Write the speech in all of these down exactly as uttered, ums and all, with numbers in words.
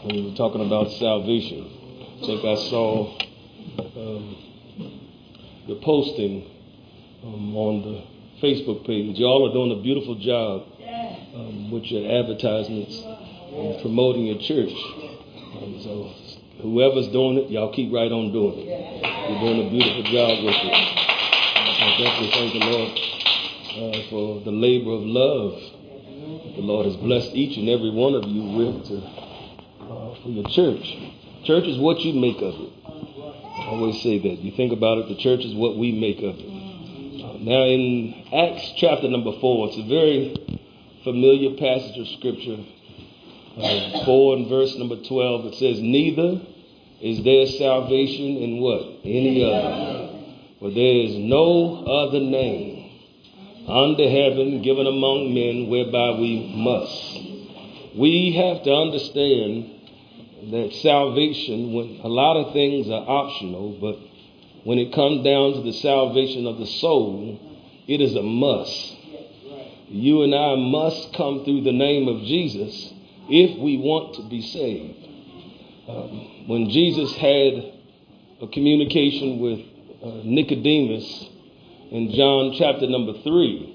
when we were talking about salvation. I think I saw um, the posting um, on the Facebook page. Y'all are doing a beautiful job um, with your advertisements and promoting your church. Um, so whoever's doing it, y'all keep right on doing it. You're doing a beautiful job with it. I definitely thank the Lord uh, for the labor of love the Lord has blessed each and every one of you with to, uh, for your church. Church is what you make of it. I always say that. You think about it, the church is what we make of it. Uh, now in Acts chapter number four, it's a very familiar passage of scripture. Uh, four and verse number twelve, it says, "Neither is there salvation in what? Any other. For there is no other name under heaven given among men whereby we must." We have to understand that salvation, when a lot of things are optional, but when it comes down to the salvation of the soul, it is a must. You and I must come through the name of Jesus if we want to be saved. Um, when Jesus had a communication with uh, Nicodemus in John chapter number three,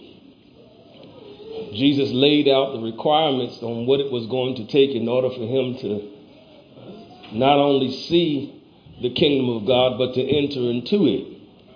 Jesus laid out the requirements on what it was going to take in order for him to not only see the kingdom of God, but to enter into it.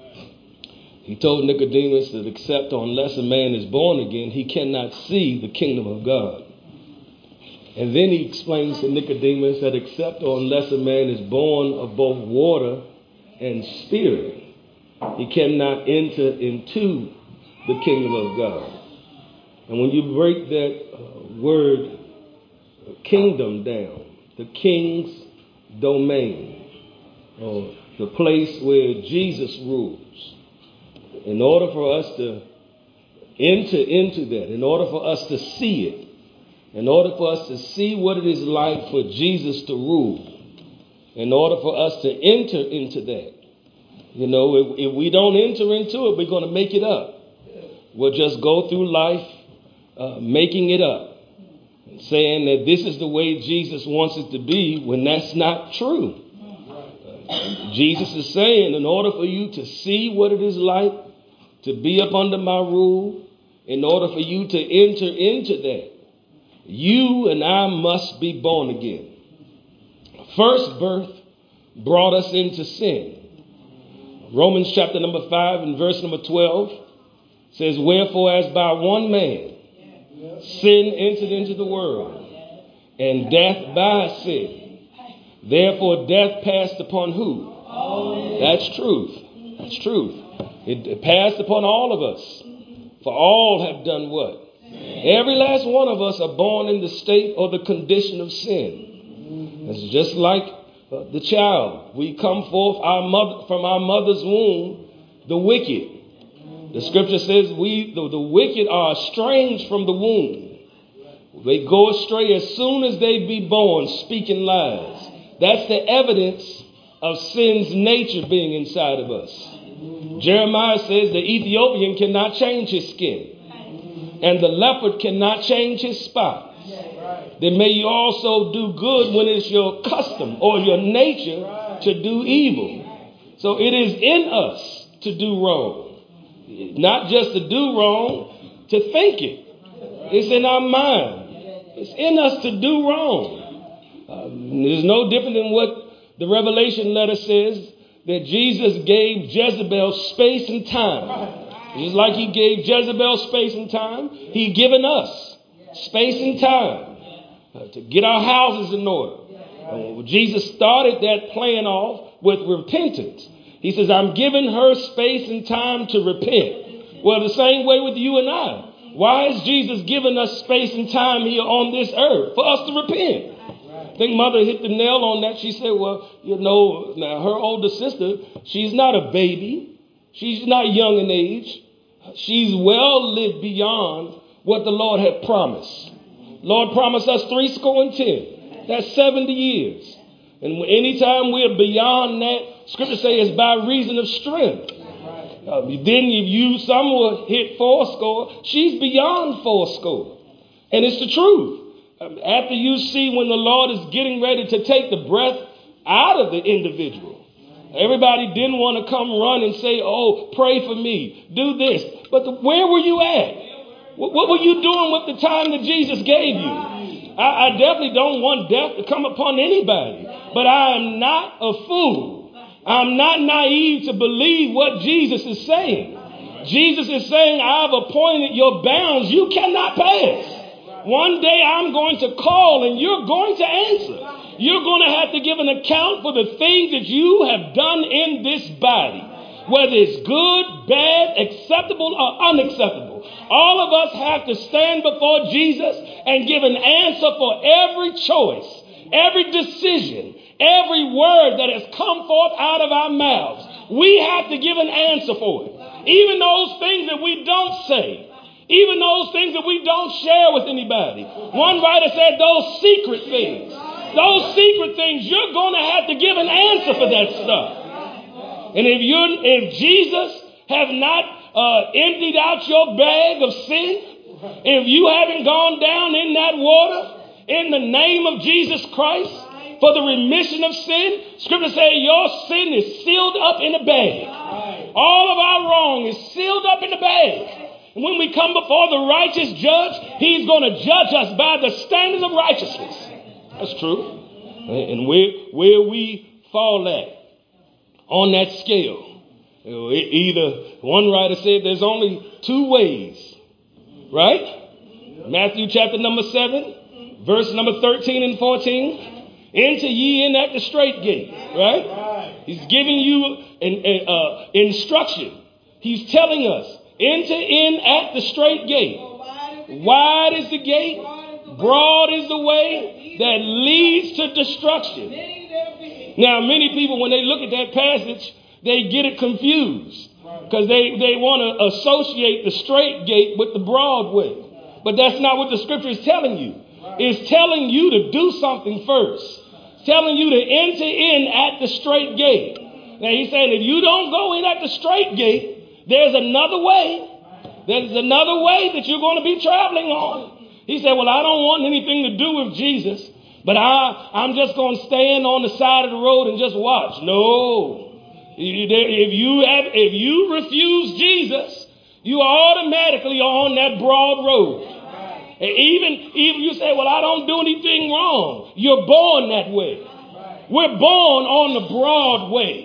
He told Nicodemus that except unless a man is born again, he cannot see the kingdom of God. And then he explains to Nicodemus that except or unless a man is born of both water and spirit, he cannot enter into the kingdom of God. And when you break that uh, word kingdom down, the king's domain, or the place where Jesus rules, in order for us to enter into that, in order for us to see it, in order for us to see what it is like for Jesus to rule, in order for us to enter into that, you know, if, if we don't enter into it, we're going to make it up. We'll just go through life uh, making it up, saying that this is the way Jesus wants it to be, when that's not true. Uh, Jesus is saying, in order for you to see what it is like to be up under my rule, in order for you to enter into that, you and I must be born again. First birth brought us into sin. Romans chapter number five and verse number twelve says, "Wherefore as by one man sin entered into the world, and death by sin. Therefore death passed upon who?" That's truth. That's truth. It passed upon all of us. For all have done what? Every last one of us are born in the state or the condition of sin. It's just like uh, the child. We come forth our mother, from our mother's womb, the wicked. The scripture says we the, the wicked are estranged from the womb. They go astray as soon as they be born, speaking lies. That's the evidence of sin's nature being inside of us. Jeremiah says the Ethiopian cannot change his skin, and the leopard cannot change his spots. Then may you also do good when it's your custom or your nature to do evil. So it is in us to do wrong. Not just to do wrong, to think it. It's in our mind. It's in us to do wrong. Uh, it's no different than what the Revelation letter says, that Jesus gave Jezebel space and time. Just like he gave Jezebel space and time, he's given us space and time uh, to get our houses in order. Uh, Jesus started that plan off with repentance. He says, I'm giving her space and time to repent. Well, the same way with you and I. Why is Jesus giving us space and time here on this earth? For us to repent. I think Mother hit the nail on that. She said, well, you know, now her older sister, she's not a baby. She's not young in age. She's well lived beyond what the Lord had promised. Lord promised us three score and ten. That's seventy years. And anytime we're beyond that, scripture says it's by reason of strength. Uh, then if you, some will hit four score. She's beyond four score. And it's the truth. After you see when the Lord is getting ready to take the breath out of the individual. Everybody didn't want to come run and say, oh, pray for me, do this. But the, where were you at? What, what were you doing with the time that Jesus gave you? I, I definitely don't want death to come upon anybody. But I am not a fool. I'm not naive to believe what Jesus is saying. Jesus is saying, I've appointed your bounds you cannot pass. One day I'm going to call and you're going to answer. You're going to have to give an account for the things that you have done in this body, whether it's good, bad, acceptable, or unacceptable. All of us have to stand before Jesus and give an answer for every choice, every decision, every word that has come forth out of our mouths. We have to give an answer for it. Even those things that we don't say. Even those things that we don't share with anybody. One writer said those secret things. Those secret things, you're going to have to give an answer for that stuff. And if you, if Jesus have not uh, emptied out your bag of sin, if you haven't gone down in that water in the name of Jesus Christ for the remission of sin, Scripture says your sin is sealed up in a bag. All of our wrong is sealed up in the bag. When we come before the righteous judge, he's going to judge us by the standards of righteousness. That's true. And where, where we fall at on that scale, either one writer said there's only two ways, right? Matthew chapter number seven, verse number thirteen and fourteen. Enter ye in at the straight gate, right? He's giving you an uh, instruction. He's telling us, enter in at the straight gate. Wide is the gate, broad is the way that leads to destruction. Now, many people, when they look at that passage, they get it confused because they, they want to associate the straight gate with the broad way. But that's not what the Scripture is telling you. It's telling you to do something first. It's telling you to enter in at the straight gate. Now, he's saying if you don't go in at the straight gate, there's another way. There's another way that you're going to be traveling on. He said, well, I don't want anything to do with Jesus, but I, I'm just going to stand on the side of the road and just watch. No. If you have, if you refuse Jesus, you are automatically on that broad road. And even, even you say, well, I don't do anything wrong. You're born that way. We're born on the broad way.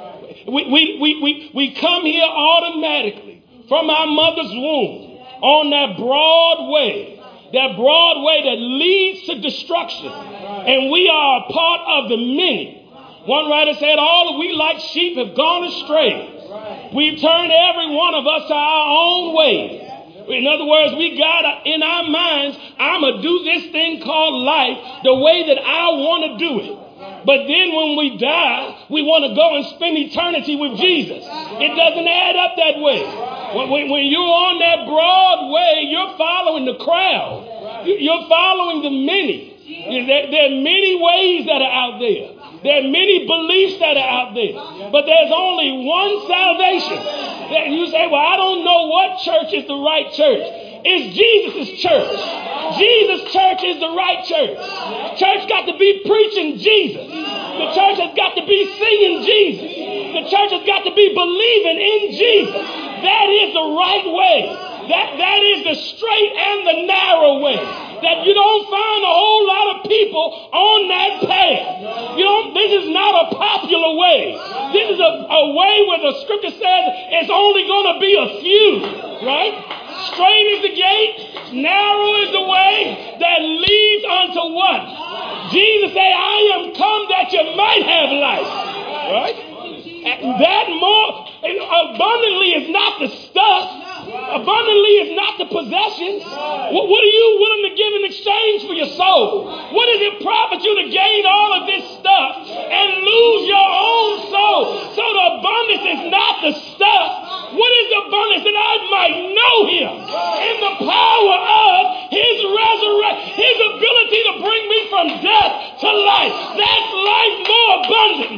We, we, we, we, we come here automatically from our mother's womb on that broad way, that broad way that leads to destruction. And we are a part of the many. One writer said, all we like sheep have gone astray. We've turned every one of us to our own way. In other words, we got in our minds, I'm going to do this thing called life the way that I want to do it. But then when we die, we want to go and spend eternity with Jesus. It doesn't add up that way. When, when you're on that broad way, you're following the crowd. You're following the many. There, there are many ways that are out there. There are many beliefs that are out there. But there's only one salvation. That you say, well, I don't know what church is the right church. It's Jesus' church. Jesus' church is the right church. Church got to be preaching Jesus. The church has got to be singing Jesus. The church has got to be believing in Jesus. That is the right way. That, that is the straight and the narrow way. That you don't find a whole lot of people on that path. You don't, this is not a popular way. This is a, a way where the Scripture says it's only going to be a few, right? Straight is the gate, narrow is the way that leads unto what? Jesus said, I am come that you might have life, right? And that more abundantly is not the stuff. Abundantly is not the possessions. What, what are you willing to give in exchange for your soul? What does it profit you to gain all of this stuff and lose your own soul? So the abundance is not the stuff. What is the abundance? That I might know him in the power of his resurrection, his ability to bring me from death to life. That's life more abundantly.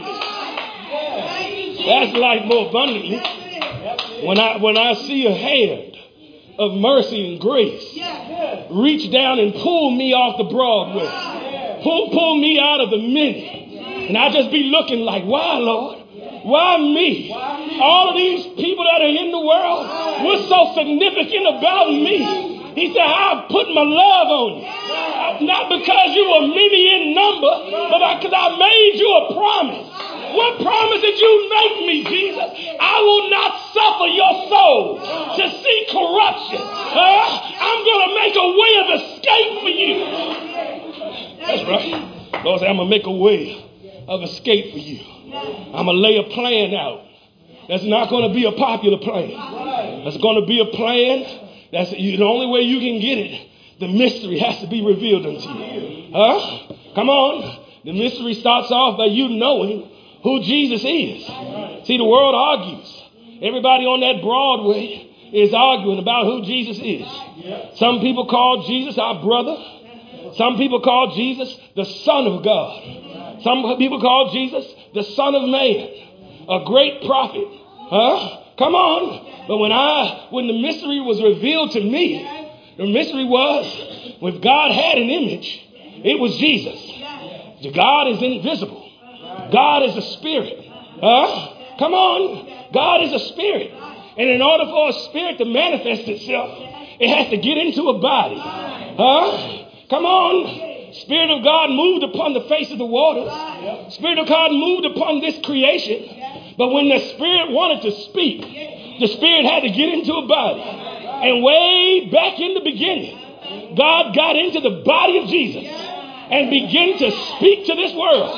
That's life more abundantly. When I when I see a hand of mercy and grace reach down and pull me off the Broadway. Pull, pull me out of the minute. And I just be looking like, why, Lord? Why me? All of these people that are in the world, what's so significant about me? He said, I put my love on you. Not because you were many in number, but because I made you a promise. What promise did you make me, Jesus? I will not suffer your soul to see corruption. Uh, I'm going to make a way of escape for you. That's right. Lord said, I'm going to make a way of escape for you. I'm going to lay a plan out. That's not going to be a popular plan. That's going to be a plan. That's the only way you can get it. The mystery has to be revealed unto you. Huh? Come on. The mystery starts off by you knowing who Jesus is. See, the world argues. Everybody on that Broadway is arguing about who Jesus is. Some people call Jesus our brother. Some people call Jesus the Son of God. Some people call Jesus the Son of Man, a great prophet. Huh? Come on. But when I, when the mystery was revealed to me, the mystery was when God had an image, it was Jesus. God is invisible. God is a spirit. Huh? Come on. God is a spirit. And in order for a spirit to manifest itself, it has to get into a body. Huh? Come on. Spirit of God moved upon the face of the waters. Spirit of God moved upon this creation. But when the Spirit wanted to speak, the Spirit had to get into a body. And way back in the beginning, God got into the body of Jesus and began to speak to this world.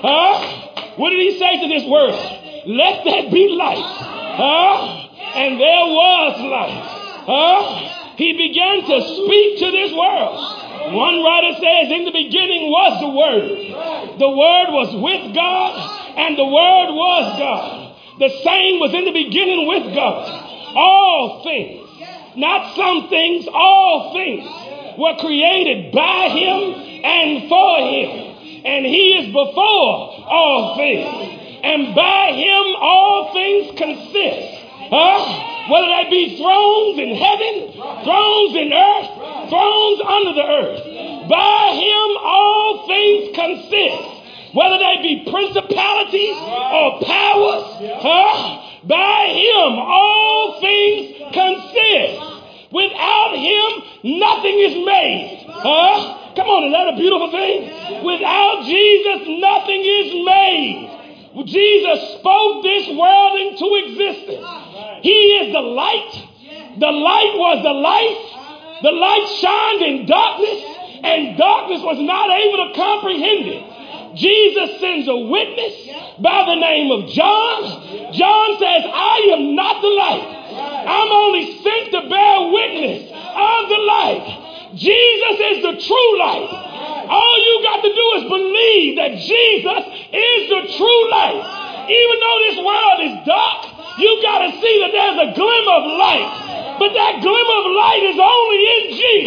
Huh? What did he say to this world? Let there be light. Huh? And there was light. Huh? He began to speak to this world. One writer says, in the beginning was the Word. The Word was with God, and the Word was God. The same was in the beginning with God. All things, not some things, all things were created by Him and for Him. And He is before all things. And by Him all things consist. Huh? Whether that be thrones in heaven, thrones in earth, thrones under the earth. By Him all things consist. Whether they be principalities or powers, huh? By Him all things consist. Without Him, nothing is made. Huh? Come on, is that a beautiful thing? Without Jesus, nothing is made. Jesus spoke this world into existence. He is the light. The light was the life. The light shined in darkness, and darkness was not able to comprehend it. Jesus sends a witness by the name of John. John says, I am not the light. I'm only sent to bear witness of the light. Jesus is the true light. All you got to do is believe that Jesus is the true light. Even though this world is dark, you got to see that there's a glimmer of light. But that glimmer of light is only in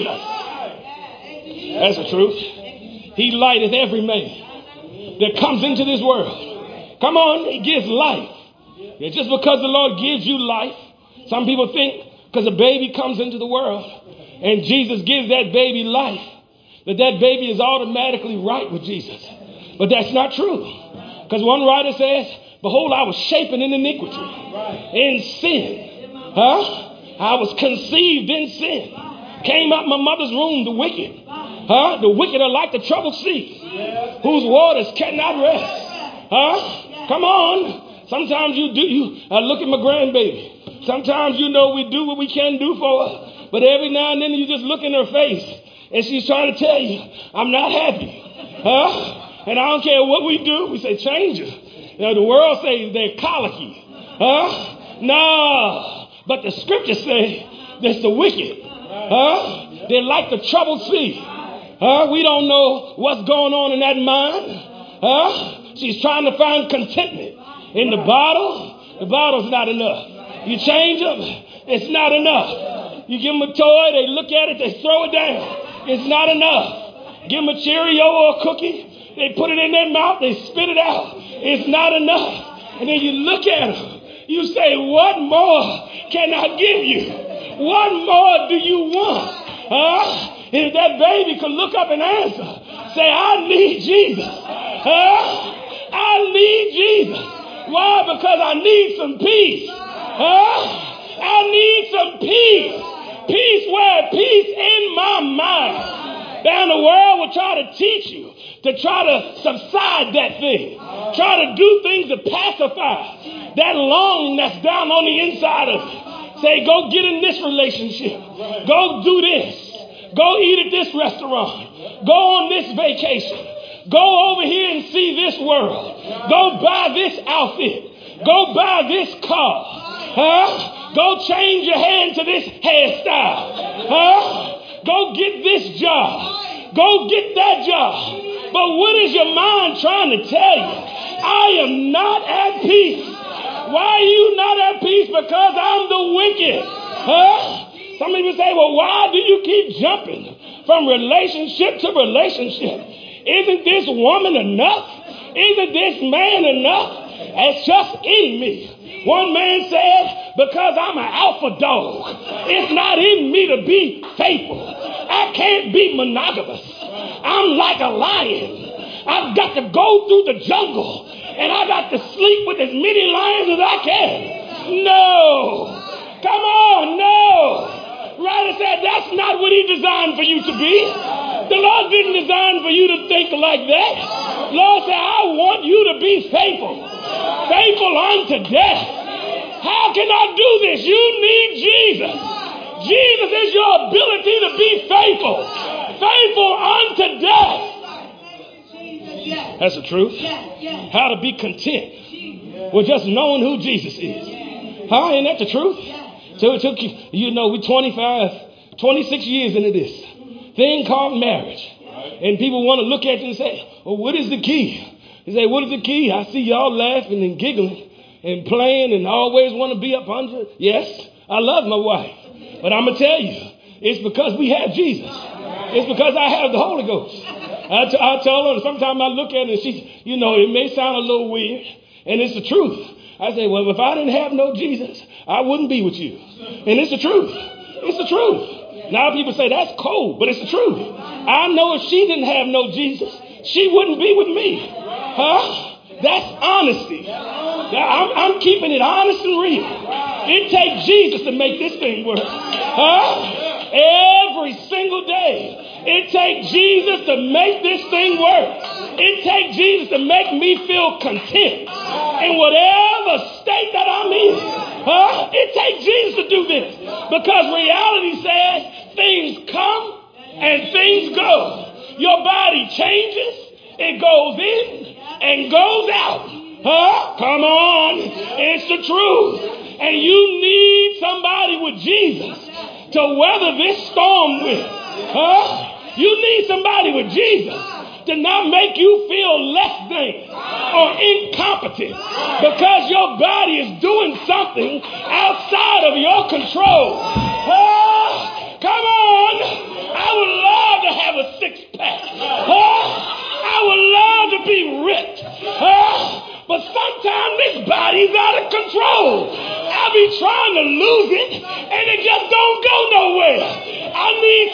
Jesus. That's the truth. He lighteth every man that comes into this world. Come on, He gives life. It's just because the Lord gives you life. Some people think because a baby comes into the world and Jesus gives that baby life, that that baby is automatically right with Jesus. But that's not true. Because one writer says, behold, I was shapen in iniquity, in sin. Huh? I was conceived in sin. Came out my mother's womb, the wicked. Huh? The wicked are like the troubled sea, whose waters cannot rest. Huh? Come on. Sometimes you do. You I look at my grandbaby. Sometimes you know we do what we can do for her. But every now and then you just look in her face and she's trying to tell you, I'm not happy. Huh? And I don't care what we do. We say, change her. You know, the world says they're colicky. Huh? No. But the scriptures say that's the wicked. Huh? They're like the troubled sea. Huh? We don't know what's going on in that mind. Huh? She's trying to find contentment in the bottle. The bottle's not enough. You change them, it's not enough. You give them a toy, they look at it, they throw it down. It's not enough. Give them a Cheerio or a cookie, they put it in their mouth, they spit it out. It's not enough. And then you look at them, you say, what more can I give you? What more do you want? Huh? If that baby could look up and answer, say, I need Jesus. Huh? I need Jesus. Why? Because I need some peace. Huh? I need some peace. Peace where? Peace in my mind. Down the world will try to teach you to try to subside that thing. Try to do things to pacify that longing that's down on the inside of you. Say, go get in this relationship. Go do this. Go eat at this restaurant. Go on this vacation. Go over here and see this world. Go buy this outfit. Go buy this car. Huh? Go change your hair into this hairstyle. Huh? Go get this job. Go get that job. But what is your mind trying to tell you? I am not at peace. Why are you not at peace? Because I'm the wicked. Huh? Some people say, well, why do you keep jumping from relationship to relationship? Isn't this woman enough? Isn't this man enough? It's just in me. One man said, because I'm an alpha dog, it's not in me to be faithful. I can't be monogamous. I'm like a lion. I've got to go through the jungle and I got to sleep with as many lions as I can. No. Come on, no. Writer said that's not what he designed for you to be. The Lord didn't design for you to think like that. Lord said, I want you to be faithful. Faithful unto death. How can I do this? You need Jesus. Jesus is your ability to be faithful. Faithful unto death. That's the truth. How to be content with just knowing who Jesus is. Huh? Ain't that the truth? So it took you, you know, we're twenty-five, twenty-six years into this thing called marriage. And people want to look at you and say, well, what is the key? They say, what is the key? I see y'all laughing and giggling and playing and always want to be up under. Yes, I love my wife. But I'm going to tell you, it's because we have Jesus. It's because I have the Holy Ghost. I, t- I tell her, sometimes I look at her and she, you know, it may sound a little weird. And it's the truth. I say, well, if I didn't have no Jesus, I wouldn't be with you. And it's the truth. It's the truth. Now people say that's cold, but it's the truth. I know if she didn't have no Jesus, she wouldn't be with me. Huh? That's honesty. I'm, I'm keeping it honest and real. It takes Jesus to make this thing work. Huh? Every single day. It takes Jesus to make this thing work. It takes Jesus to make me feel content in whatever state that I'm in. Huh? It takes Jesus to do this. Because reality says things come and things go. Your body changes. It goes in and goes out. Huh? Come on. It's the truth. And you need somebody with Jesus to weather this storm with. Huh? You need somebody with Jesus to not make you feel less than or incompetent because your body is doing something outside of your control. Huh? Come on. I would love to have a six pack. Huh? I would love to be ripped. Huh? But sometimes this body's out of control. I be trying to lose it, and it just don't go nowhere. I need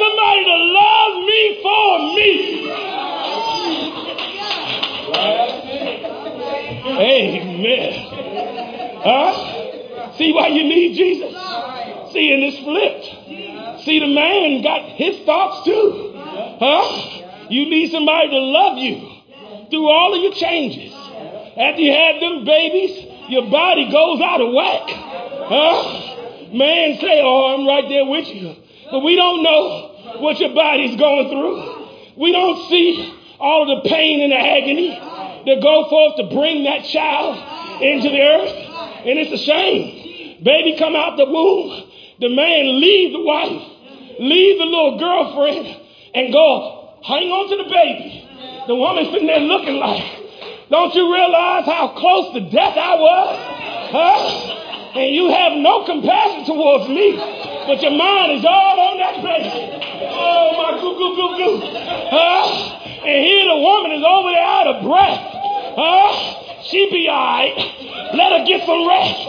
somebody to love me for me. Amen. Huh? See why you need Jesus? See, and it's flipped. See, the man got his thoughts too. Huh? You need somebody to love you through all of your changes. After you have them babies, your body goes out of whack. Huh? Man say, oh, I'm right there with you. But we don't know what your body's going through. We don't see all of the pain and the agony that go forth to bring that child into the earth. And it's a shame. Baby come out the womb. The man leave the wife, leave the little girlfriend, and go hang on to the baby. The woman sitting there looking like, don't you realize how close to death I was? Huh? And you have no compassion towards me, but your mind is all on that baby. Oh, my goo, goo, goo, goo. Huh? And here the woman is over there out of breath. Huh? She be all right. Let her get some rest.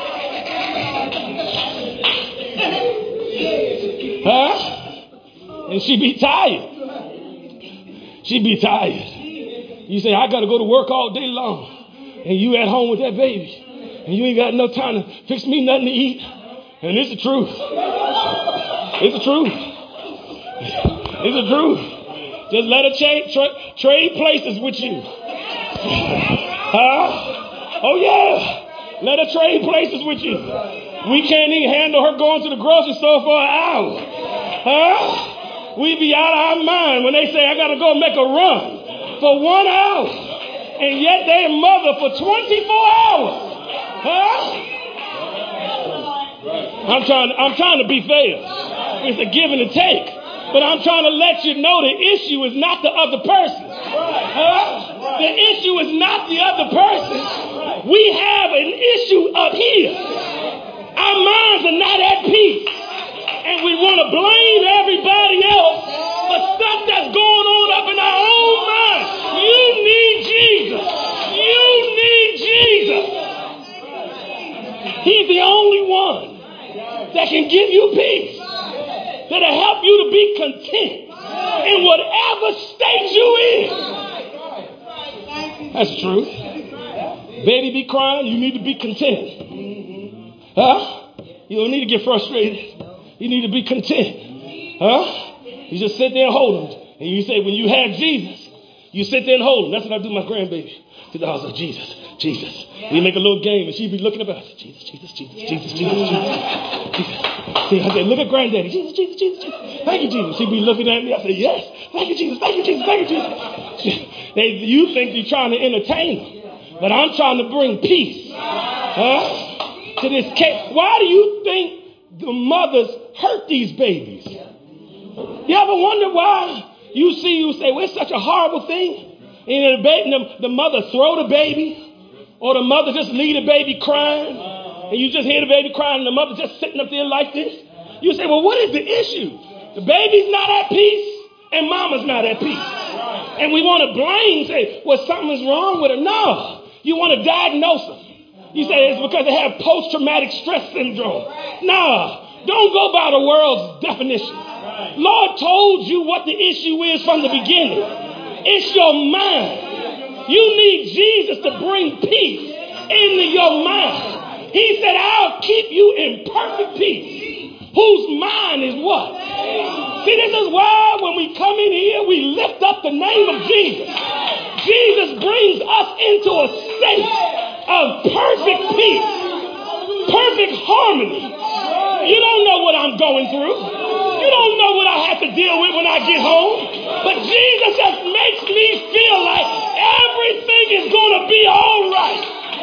Huh? And And she be tired. She be tired. You say, I got to go to work all day long. And you at home with that baby. And you ain't got no time to fix me nothing to eat. And it's the truth. It's the truth. It's the truth. Just let her cha- tra- trade places with you. Huh? Oh, yeah. Let her trade places with you. We can't even handle her going to the grocery store for an hour. Huh? We be out of our mind when they say, I got to go make a run for one hour. And yet they mother for twenty-four hours. Huh? I'm trying, I'm trying to be fair. It's a give and a take. But I'm trying to let you know the issue is not the other person. Huh? The issue is not the other person. We have an issue up here. Our minds are not at peace. And we want to blame everybody else for stuff that's going on up in our own mind. You need Jesus. You need Jesus. He's the only one that can give you peace, that'll help you to be content in whatever state you in. That's the truth. Baby be crying, you need to be content. Huh? You don't need to get frustrated. You need to be content. Huh? You just sit there and hold him. And you say, when you have Jesus, you sit there and hold him. That's what I do with my grandbaby. I was like, Jesus, Jesus. We make a little game and she'd be looking about. Jesus, Jesus, Jesus, Jesus, Jesus, Jesus, Jesus. See, I said, look at granddaddy. Jesus, Jesus, Jesus, Jesus. Thank you, Jesus. She'd be looking at me. I said, yes. Thank you, Jesus. Thank you, Jesus. Thank you, Jesus. They, you think you're trying to entertain them. But I'm trying to bring peace. Huh? To this case. Why do you think the mothers hurt these babies? You ever wonder why you see, you say, well, it's such a horrible thing. And the, baby, the, the mother throw the baby, or the mother just leave the baby crying, and you just hear the baby crying, and the mother just sitting up there like this. You say, well, what is the issue? The baby's not at peace, and mama's not at peace. And we want to blame, say, well, something's wrong with her. No, you want to diagnose her. You say it's because they have post-traumatic stress syndrome. No, don't go by the world's definition. Lord told you what the issue is from the beginning. It's your mind. You need Jesus to bring peace into your mind. He said, I'll keep you in perfect peace. Whose mind is what? See, this is why when we come in here, we lift up the name of Jesus. Jesus brings us into a state of perfect peace, perfect harmony. You don't know what I'm going through. You don't know what I have to deal with when I get home. But Jesus just makes me feel like everything is going to be all right.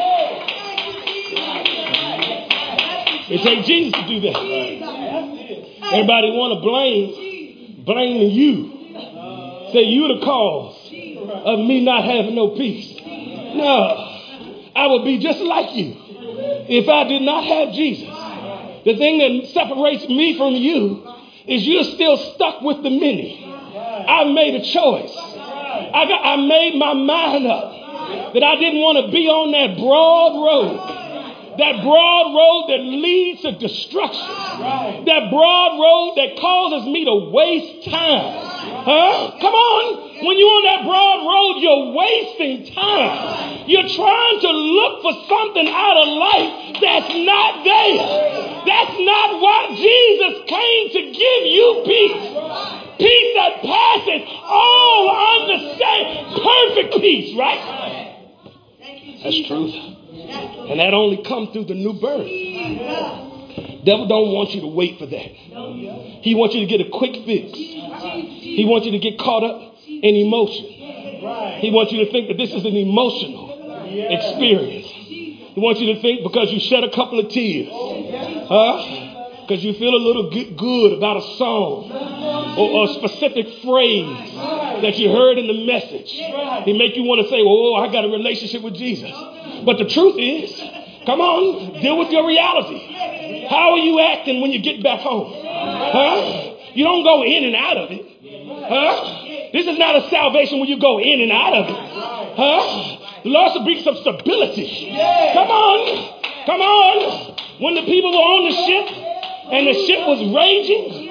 It takes Jesus to do that. Everybody want to blame, blame you. Say you the cause of me not having no peace. No, I would be just like you if I did not have Jesus. The thing that separates me from you is you're still stuck with the many. I made a choice. I, got, I made my mind up that I didn't want to be on that broad road. That broad road that leads to destruction. That broad road that causes me to waste time. Huh? Come on. When you're on that broad road, you're wasting time. You're trying to look for something out of life that's not there. That's not why Jesus came to give you peace. Peace that passes all understanding. Perfect peace, right? That's truth. And that only comes through the new birth. Devil don't want you to wait for that. He wants you to get a quick fix. He wants you to get caught up in emotion. He wants you to think that this is an emotional experience. He wants you to think because you shed a couple of tears, huh? Because you feel a little good about a song or, or a specific phrase that you heard in the message. He make you want to say, oh, I got a relationship with Jesus. But the truth is, come on, deal with your reality. How are you acting when you get back home? Huh? You don't go in and out of it. Huh? This is not a salvation where you go in and out of it. Huh? The Lord should bring some stability. Come on. Come on. When the people were on the ship and the ship was raging,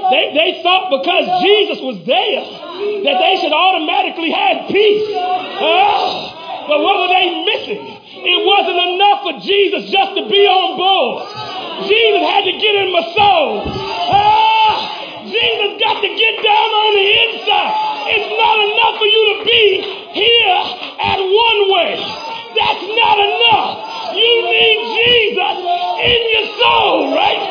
They, they thought because Jesus was there that they should automatically have peace. Uh, but what were they missing? It wasn't enough for Jesus just to be on board. Jesus had to get in my soul. Uh, Jesus got to get down on the inside. It's not enough for you to be here at one way. That's not enough. You need Jesus in your soul, right?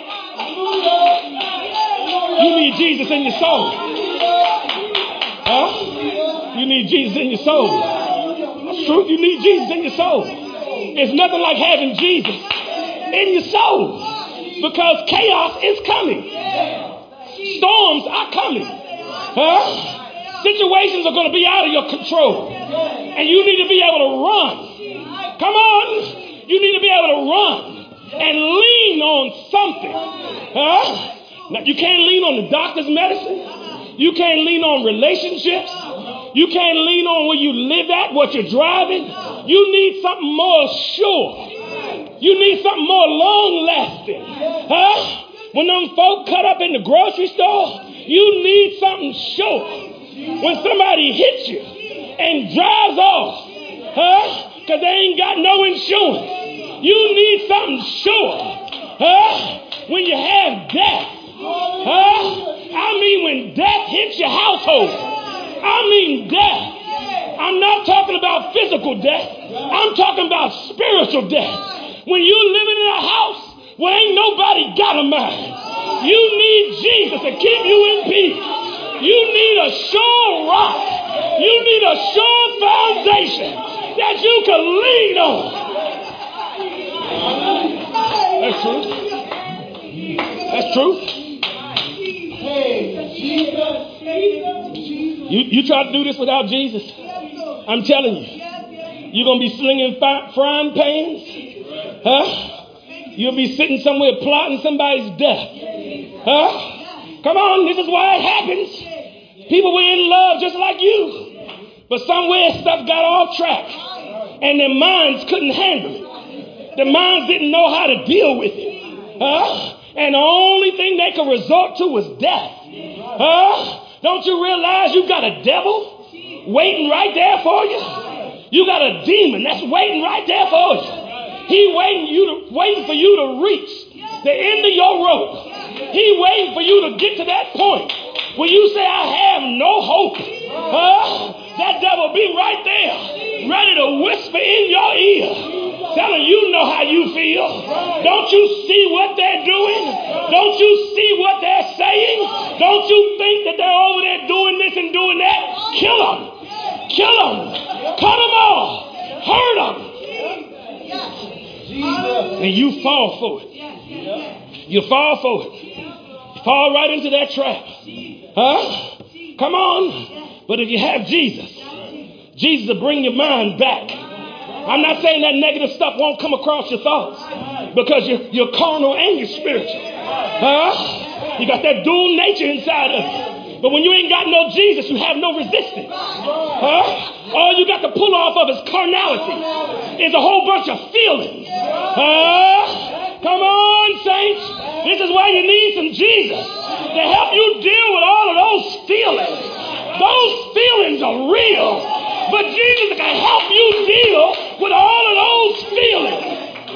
You need Jesus in your soul. Huh? You need Jesus in your soul. That's true. You need Jesus in your soul. It's nothing like having Jesus in your soul because chaos is coming. Storms are coming. Huh? Situations are going to be out of your control. And you need to be able to run. Come on. You need to be able to run and lean on something. Huh? Now, you can't lean on the doctor's medicine. You can't lean on relationships. You can't lean on where you live at, what you're driving. You need something more sure. You need something more long-lasting. Huh? When them folk cut up in the grocery store, you need something sure. When somebody hits you and drives off, huh? Because they ain't got no insurance. You need something sure. Huh? When you have death. Huh? I mean when death hits your household. I mean death. I'm not talking about physical death. I'm talking about spiritual death. When you living in a house where ain't nobody got a mind, you need Jesus to keep you in peace. You need a sure rock. You need a sure foundation that you can lean on. That's true. That's true. You, you try to do this without Jesus, I'm telling you, you're going to be slinging fi- frying pans. Huh? You'll be sitting somewhere plotting somebody's death. Huh? Come on, this is why it happens. People were in love just like you, but somewhere stuff got off track and their minds couldn't handle it. Their minds didn't know how to deal with it. Huh? And the only thing they could resort to was death. Huh? Don't you realize you got a devil waiting right there for you? You got a demon that's waiting right there for you. He waiting you to waiting for you to reach the end of your rope. He waiting for you to get to that point where you say, I have no hope. Huh? That devil be right there, ready to whisper in your ear, telling you know how you feel. Don't you see what they're doing? Don't you see what they're saying? Don't you think that they're over there doing this and doing that? Kill them. Kill them. Cut them off. Hurt them. And you fall for it. You fall for it. You fall right into that trap. Huh? Come on. But if you have Jesus, Jesus will bring your mind back. I'm not saying that negative stuff won't come across your thoughts because you're, you're carnal and you're spiritual. Huh? You got that dual nature inside of you. But when you ain't got no Jesus, you have no resistance. Huh? All you got to pull off of is carnality. It's a whole bunch of feelings. Huh? Come on, saints. This is why you need some Jesus to help you deal with all of those feelings. Those feelings are real, but Jesus can help you deal with all of those feelings.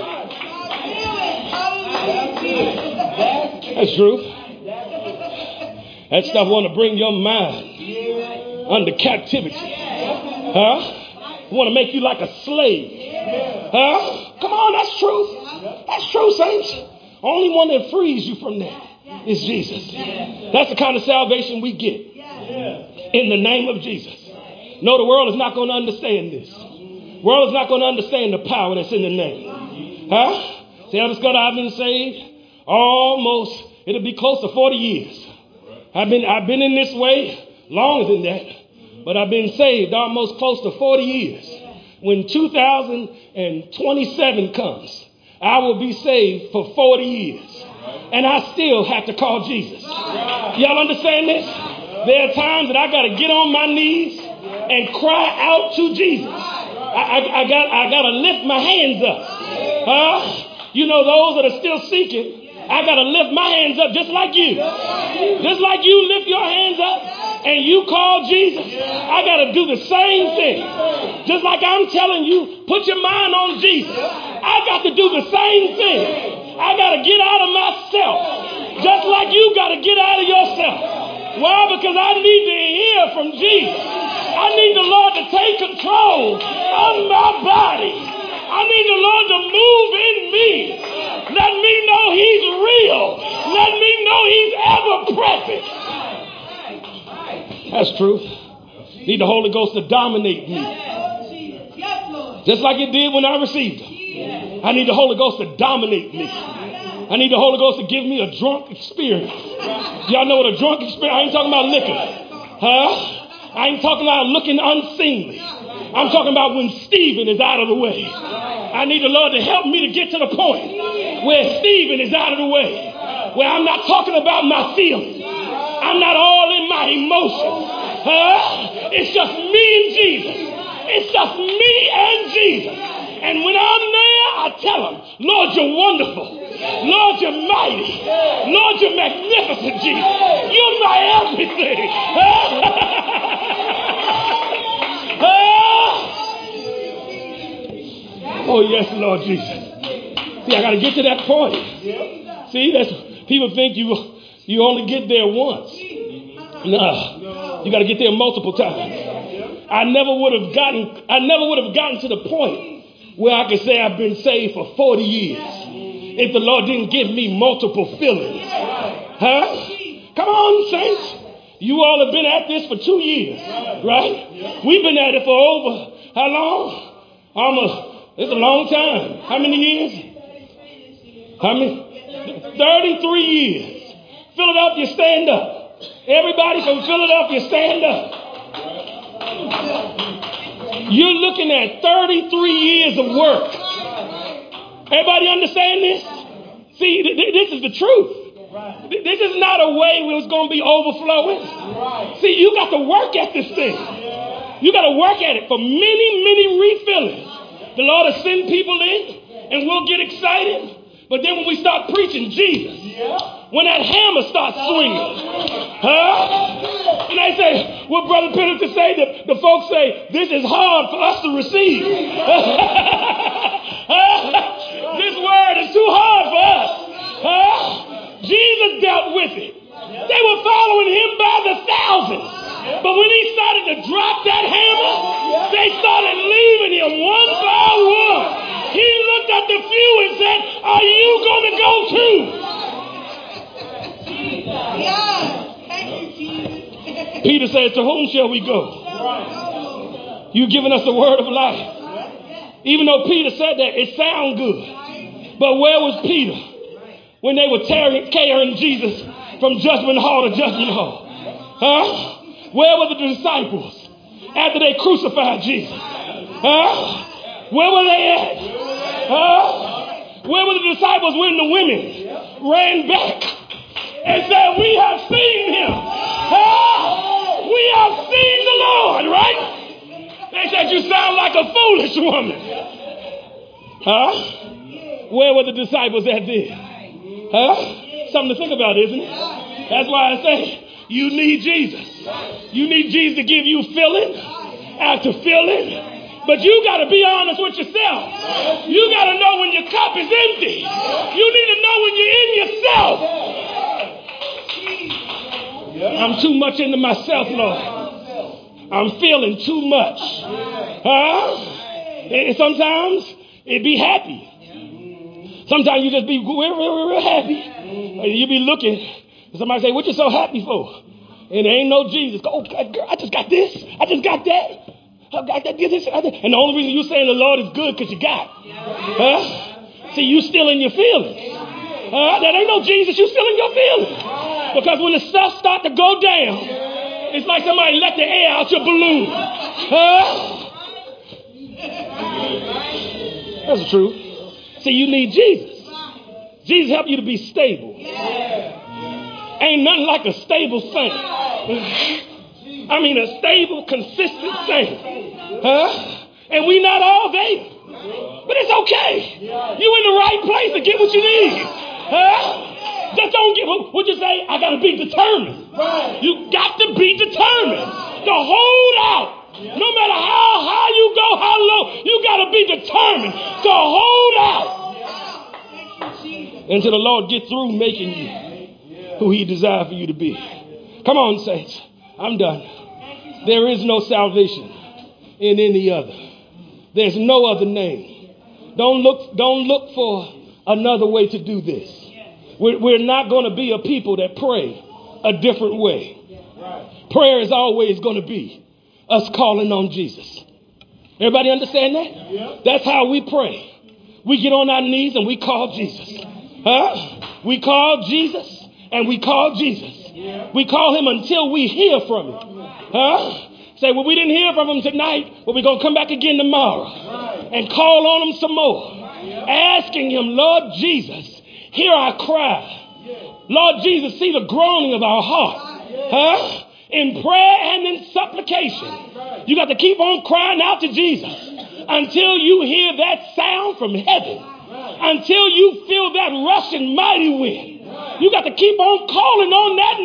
That's true. That stuff want to bring your mind under captivity. Huh? Want to make you like a slave. Huh? Come on, that's true. That's true, saints. Only one that frees you from that is Jesus. That's the kind of salvation we get in the name of Jesus. No, the world is not going to understand this. The world is not going to understand the power that's in the name. Huh? See, Elder Scott, I've been saved almost, it'll be close to forty years. I've been, I've been in this way longer than that, but I've been saved almost close to forty years. When two thousand twenty-seven comes, I will be saved for forty years. And I still have to call Jesus. Y'all understand this? There are times that I got to get on my knees and cry out to Jesus. I, I, I got I got to lift my hands up. Huh? You know, those that are still seeking, I got to lift my hands up just like you. Just like you lift your hands up and you call Jesus, I got to do the same thing. Just like I'm telling you, put your mind on Jesus. I got to do the same thing. I got to get out of myself. Just like you got to get out of yourself. Why? Because I need to hear from Jesus. I need the Lord to take control of my body. I need the Lord to move in me. Let me know he's real. Let me know he's ever present. That's true. Need the Holy Ghost to dominate me. Just like it did when I received him. I need the Holy Ghost to dominate me. I need the Holy Ghost to give me a drunk experience. Y'all know what a drunk experience? I ain't talking about liquor. Huh? I ain't talking about looking unseemly. I'm talking about when Stephen is out of the way. I need the Lord to help me to get to the point where Stephen is out of the way. Where I'm not talking about my feelings. I'm not all in my emotions. Huh? It's just me and Jesus. It's just me and Jesus. And when I'm there, I tell him, Lord, you're wonderful. Lord, you're mighty. Lord, you're magnificent, Jesus. You're my everything. Oh, yes, Lord Jesus. See, I got to get to that point. See, that's people think you you only get there once. No, you got to get there multiple times. I never would have gotten. I never would have gotten to the point where I could say I've been saved for forty years if the Lord didn't give me multiple fillings. Huh? Come on, saints. You all have been at this for two years, right? We've been at it for over how long? Almost. It's a long time. How many years? How many? thirty-three years. Philadelphia, stand up. Everybody from Philadelphia, stand up. You're looking at thirty-three years of work. Everybody understand this? See, th- th- this is the truth. This is not a way where it's going to be overflowing. See, you got to work at this thing. You got to work at it for many, many refillings. The Lord will send people in and we'll get excited. But then when we start preaching Jesus, when that hammer starts swinging, huh? And they say, what Brother Pennington say, the, the folks say, this is hard for us to receive. This word is too hard for us. Huh? Jesus dealt with it. They were following him by the thousands. But when he started to drop that hammer, they started leaving him one by one. He looked at the few and said, are you going to go too? Peter said, to whom shall we go? You've given us the word of life. Even though Peter said that, it sounded good. But where was Peter when they were tearing, carrying Jesus from judgment hall to judgment hall? Huh? Where were the disciples after they crucified Jesus? Huh? Where were they at? Huh? Where were the disciples when the women ran back and said, we have seen him. Huh? We have seen the Lord, right? They said, you sound like a foolish woman. Huh? Where were the disciples at then? Huh? Something to think about, isn't it? That's why I say, you need Jesus. You need Jesus to give you filling after filling. But you got to be honest with yourself. You got to know when your cup is empty. You need to know when you're in yourself. I'm too much into myself, Lord. I'm feeling too much. Huh? And sometimes it be happy. Sometimes you just be real, real, real happy. You be looking. Somebody say, what you so happy for? And there ain't no Jesus. Oh, God, girl, I just got this. I just got that. I got that. This, this, and the only reason you saying the Lord is good because you got it. Huh? See, you still in your feelings. Huh? That ain't no Jesus. You still in your feelings. Because when the stuff start to go down, it's like somebody let the air out your balloon. Huh? That's the truth. See, you need Jesus. Jesus help you to be stable. Ain't nothing like a stable saint. I mean, a stable, consistent saint. Huh? And we not all there. But it's okay. You in the right place to get what you need. Huh? Just don't give up. What'd you say? I got to be determined. Right. You got to be determined to hold out. No matter how high you go, how low, you got to be determined to hold out until the Lord get through making you who he desired for you to be. Come on, saints. I'm done. There is no salvation in any other. There's no other name. Don't look, don't look for another way to do this. We're, we're not going to be a people that pray a different way. Prayer is always going to be us calling on Jesus. Everybody understand that? Yeah. That's how we pray. We get on our knees and we call Jesus. Huh? We call Jesus and we call Jesus. Yeah. We call him until we hear from him. Huh? Say, well, we didn't hear from him tonight, but we're going to come back again tomorrow right. and call on him some more. Yeah. Asking him, Lord Jesus, hear our cry. Yeah. Lord Jesus, see the groaning of our heart. Yeah. Huh? In prayer and in supplication. You got to keep on crying out to Jesus until you hear that sound from heaven. Until you feel that rushing mighty wind. You got to keep on calling on that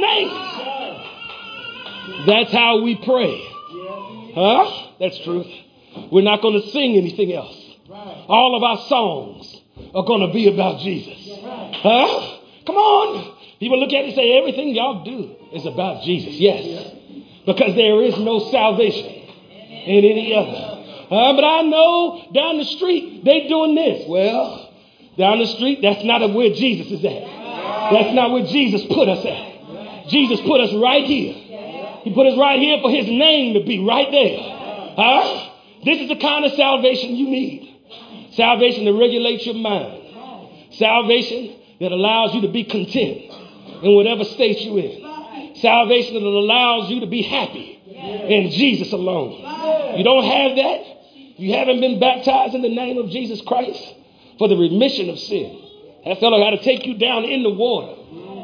name. That's how we pray. Huh? That's truth. We're not going to sing anything else. All of our songs are going to be about Jesus. Huh? Come on. People look at it and say, everything y'all do is about Jesus. Yes. Because there is no salvation in any other. Uh, but I know down the street, they doing this. Well, down the street, that's not where Jesus is at. That's not where Jesus put us at. Jesus put us right here. He put us right here for his name to be right there. Huh? This is the kind of salvation you need. Salvation that regulates your mind. Salvation that allows you to be content in whatever state you're in. Salvation that allows you to be happy in Jesus alone. You don't have that. You haven't been baptized in the name of Jesus Christ for the remission of sin. That fellow had to take you down in the water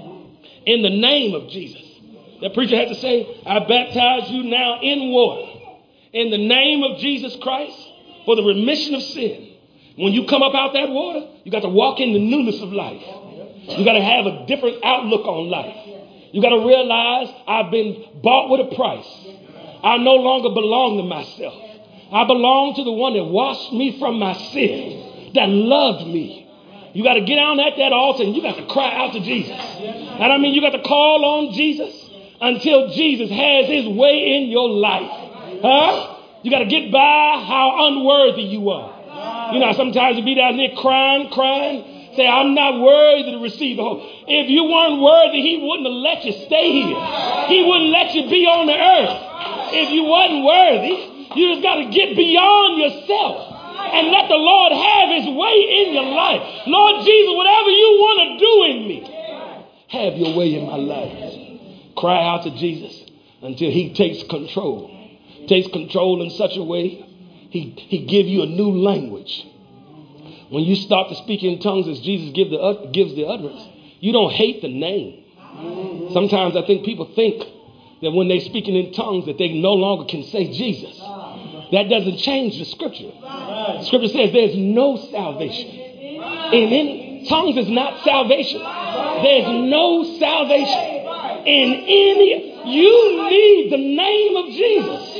in the name of Jesus. That preacher had to say, I baptize you now in water in the name of Jesus Christ for the remission of sin. When you come up out that water, you got to walk in the newness of life. You got to have a different outlook on life. You got to realize I've been bought with a price. I no longer belong to myself. I belong to the one that washed me from my sin, that loved me. You got to get down at that altar and you got to cry out to Jesus. And I mean, you got to call on Jesus until Jesus has his way in your life. Huh? You got to get by how unworthy you are. You know, sometimes you be down there crying, crying. Say, I'm not worthy to receive the Holy. If you weren't worthy, he wouldn't have let you stay here. He wouldn't let you be on the earth. If you wasn't worthy, you just got to get beyond yourself and let the Lord have his way in your life. Lord Jesus, whatever you want to do in me, have your way in my life. Cry out to Jesus until he takes control. Takes control in such a way, he, he give you a new language. When you start to speak in tongues as Jesus give the, uh, gives the utterance, you don't hate the name. Sometimes I think people think that when they're speaking in tongues that they no longer can say Jesus. That doesn't change the scripture. The scripture says there's no salvation. In any, tongues is not salvation. There's no salvation in any. You need the name of Jesus.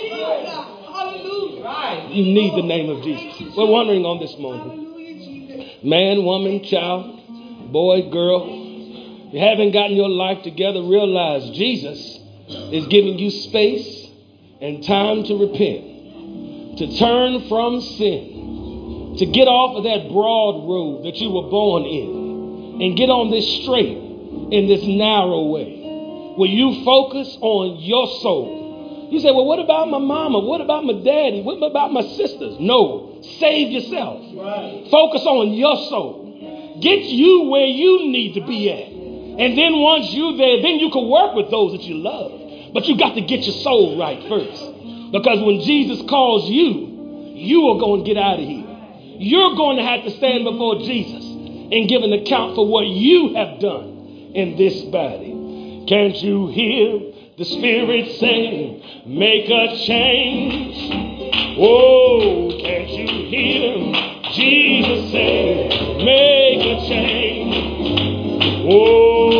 You need the name of Jesus. We're wondering on this morning. Man, woman, child, boy, girl, you haven't gotten your life together, realize Jesus is giving you space and time to repent, to turn from sin, to get off of that broad road that you were born in and get on this straight in this narrow way where you focus on your soul. You say, well, what about my mama? What about my daddy? What about my sisters? No, save yourself. Right. Focus on your soul. Get you where you need to be at. And then once you're there, then you can work with those that you love. But you got to get your soul right first. Because when Jesus calls you, you are going to get out of here. You're going to have to stand before Jesus and give an account for what you have done in this body. Can't you hear the Spirit saying, make a change? Oh, can't you hear Jesus saying, make a change? Oh,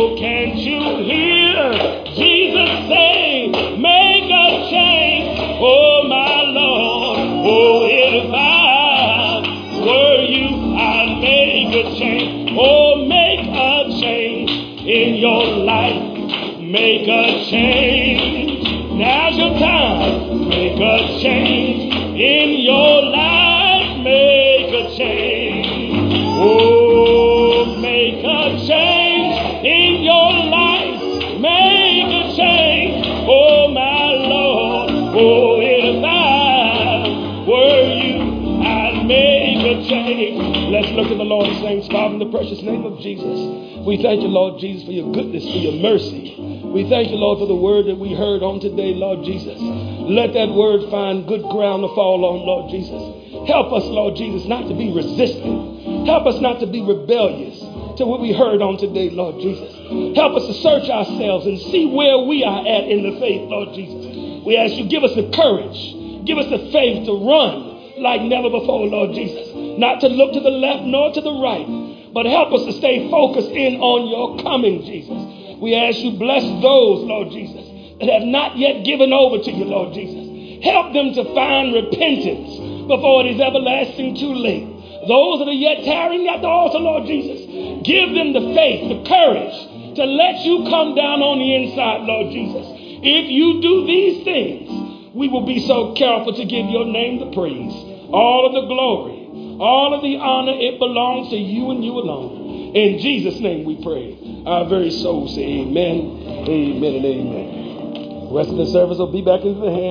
your life. Make a change. Now's your time. Make a change in your life. Make a change. Oh, make a change in your life. Make a change. Oh, my Lord. Oh, if I were you, I'd make a change. Let's look at the Lord, saints. Father, in the precious name of Jesus, we thank you, Lord Jesus, for your goodness, for your mercy. We thank you, Lord, for the word that we heard on today, Lord Jesus. Let that word find good ground to fall on, Lord Jesus. Help us, Lord Jesus, not to be resistant. Help us not to be rebellious to what we heard on today, Lord Jesus. Help us to search ourselves and see where we are at in the faith, Lord Jesus. We ask you, give us the courage, give us the faith to run like never before, Lord Jesus. Not to look to the left nor to the right, but help us to stay focused in on your coming, Jesus. We ask you, bless those, Lord Jesus, that have not yet given over to you, Lord Jesus. Help them to find repentance before it is everlasting too late. Those that are yet tarrying at the altar, Lord Jesus, give them the faith, the courage to let you come down on the inside, Lord Jesus. If you do these things, we will be so careful to give your name the praise. All of the glory, all of the honor, it belongs to you and you alone. In Jesus' name we pray. Our very souls say amen, amen, and amen. The rest of the service will be back into the hands.